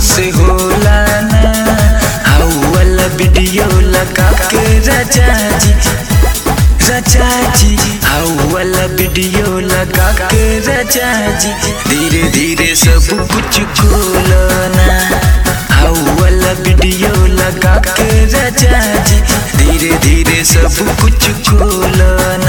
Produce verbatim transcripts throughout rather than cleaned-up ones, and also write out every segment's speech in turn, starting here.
से होला ना, हाउ वाला वीडियो लगा के राजा जी राजा जी, हाउ वाला वीडियो लगा के राजा जी, धीरे धीरे सब कुछ खोलना, हाउ वाला वीडियो लगा के राजा जी, धीरे धीरे सब कुछ खोलना।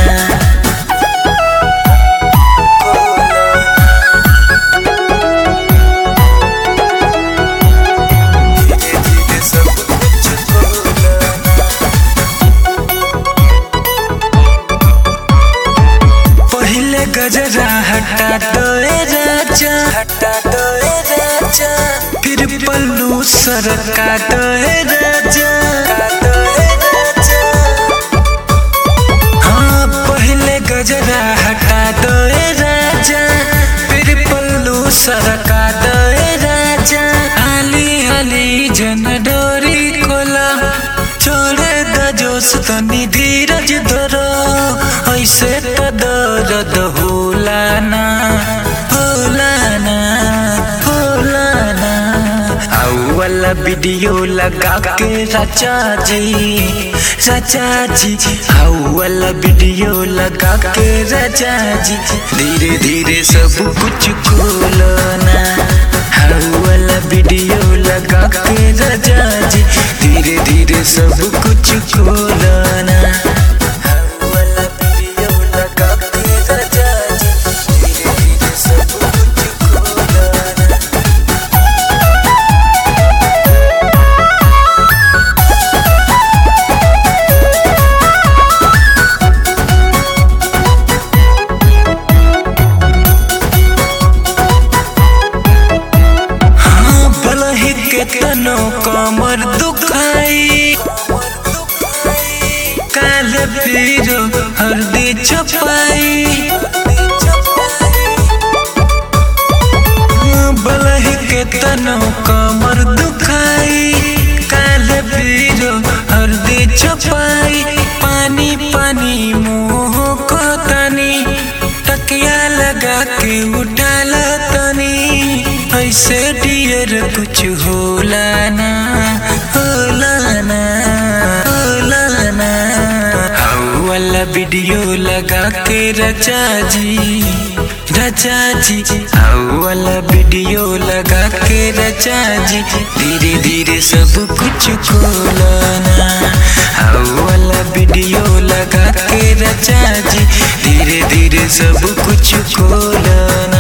गजरा हटा दो राजा, हटा दो राजा, फिर पल्लू सरका दो राजा, हाँ पहले गजरा हटा दो राजा, फिर पल्लू सरका दो राजा, हाली हाली जन डोरी खोला, छोड़े द जोश तनी धीरज धरो, ऐसे तो दर्द होला ना होला ना होला ना, हाउ वाला वीडियो लगा के राजा जी राजा जी, हाउ वाला वीडियो लगा के राजा जी, धीरे धीरे सब कुछ खोलना, हाउ वाला वीडियो लगा के राजा जी, धीरे धीरे सब कुछ खोलना। केतनो कमर दुखाई, काले पीरो हरदी छपाई, बलही केतनो कमर दुखाई, काले पीरो हरदी छपाई, पानी पानी मुँह को तनी, तकिया लगा के उठाल तनी, ऐसे डियर कुछ होला ना होला ना होला ना, हाउ वाला वीडियो लगा के राजा जी राजा जी, हाउ वाला वीडियो लगा के राजा जी, धीरे धीरे सब कुछ खोलना, हाउ वाला वीडियो लगा के राजा जी, धीरे धीरे सब कुछ खोलना।